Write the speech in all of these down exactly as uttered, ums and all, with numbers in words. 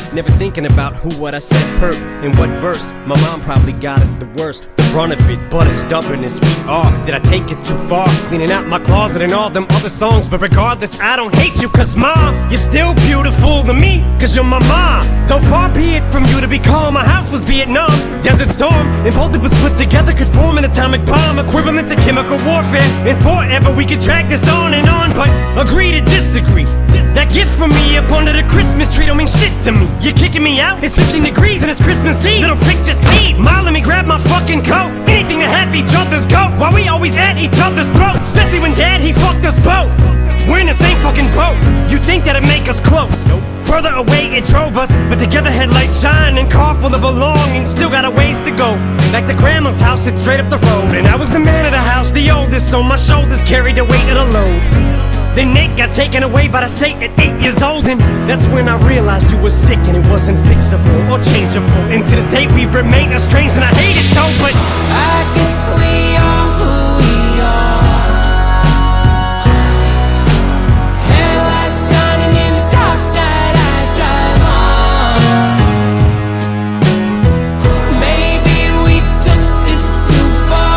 never thinking about who, what I said hurt, in what verse. My mom probably got it the worst, the brunt of it, but as stubborn as we are. Did I take it too far, cleaning out my closet and all them other songs? But regardless, I don't hate you, cause mom, you're still beautiful to me, cause you're my mom. Though far be it from you to be calm, my house was Vietnam, Desert Storm, and both of us put together could form an atomic bomb, equivalent to chemical warfare. And forever we could drag this on and on, but agree to disagree. That gift from me up under the Christmas tree don't mean shit to me. You're kicking me out, it's fifteen degrees and it's Christmas Eve. Little prick, just leave. Ma, let me grab my fucking coat. Anything to have each other's goats, while we always at each other's throats. Especially when dad, he fucked us both. We're in the same fucking boat. You think that'd make us close? Further away it drove us, but together headlights shine and car full of belongings. Still got a ways to go. Back to grandma's house, it's straight up the road. And I was the man of the house, the oldest, so my shoulders carried the weight of the load. Then Nate got taken away by the state at eight years old, and that's when I realized you were sick and it wasn't fixable or changeable. And to this day we've remained estranged, and I hate it though, but I guess we are who we are. Headlights shining in the dark night I drive on. Maybe we took this too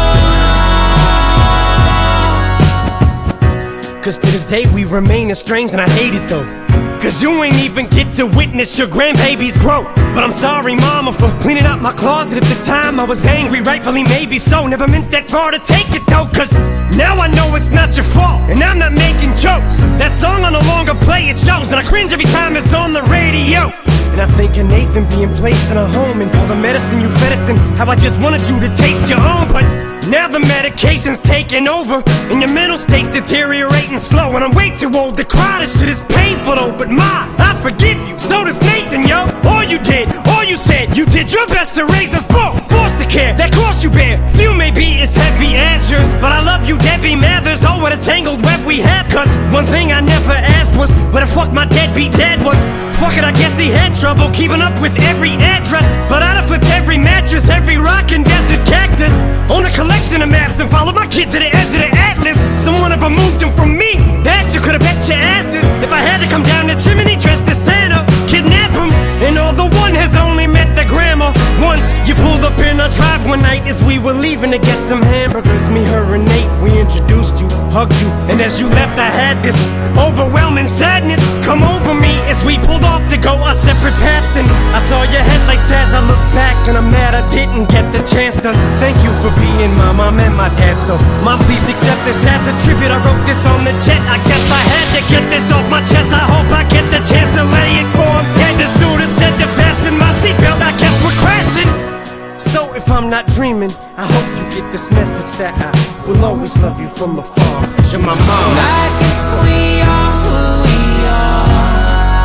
far. cause to this day we remain estranged, and I hate it though. Cause you ain't even get to witness your grandbaby's growth. But I'm sorry mama for cleaning out my closet at the time. I was angry, rightfully maybe so. Never meant that far to take it though, cause now I know it's not your fault, and I'm not making jokes. That song I no longer play, it shows, and I cringe every time it's on the radio. And I think of Nathan being placed in a home, and all the medicine you fed us, and how I just wanted you to taste your own. But now the medication's taking over, and your mental state's deteriorating slow. And I'm way too old to cry, this shit is painful though. But ma, I forgive you, so does Nathan, yo. All you did, all you said, you did your best to raise us both. Forced to care, that cross you bear, few may be as heavy as yours. But I love you, Debbie Mathers, oh what a tangled web we have. Cause one thing I never asked was where the fuck my deadbeat dad was. Fuck it, I guess he had trouble keeping up with every address. But I'd have flipped every mattress, every rock and desert cactus, on a collection of maps, and followed my kid to the edge of the atlas. Someone ever moved him from me, that you could've bet your asses. If I had to come down the chimney dressed as Santa, kidnap him. And although one has only met the grandma once, you pulled up in our drive one night as we were leaving to get some hamburgers. Me, her, and Nate, we introduced you, hugged you, and as you left I had this overwhelming sadness come over me as we pulled off to go our separate paths. And I saw your headlights as I looked back, and I'm mad I didn't get the chance to thank you for being my mom and my dad. So mom, please accept this as a tribute. I wrote this on the jet, I guess I had to get this off my chest. I hope I get the chance to lay it for him dead. The stewardess said to fasten my seatbelt, I guess we're crashing. So if I'm not dreaming, I hope you get this message that I will always love you from afar. You're my mom. I guess we are who we are.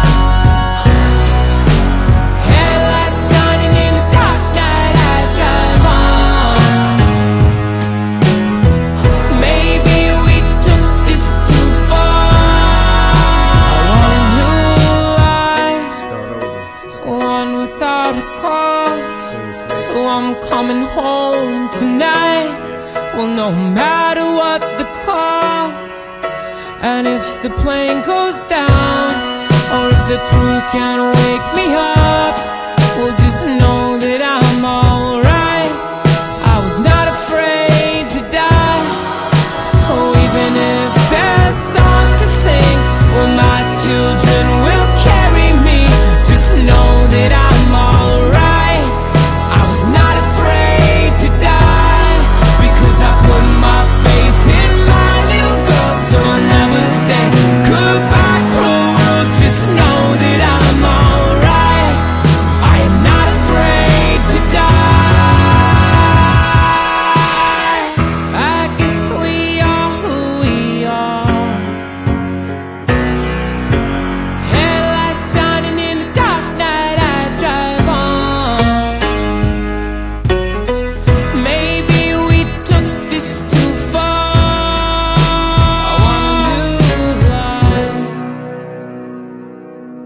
Headlights shining in the dark night I drive on. Maybe we took this too far. I want a new life, Start over. Start one without a cause. So I'm coming home tonight. Well, no matter what the cost, and if the plane goes down, or if the crew can't wake me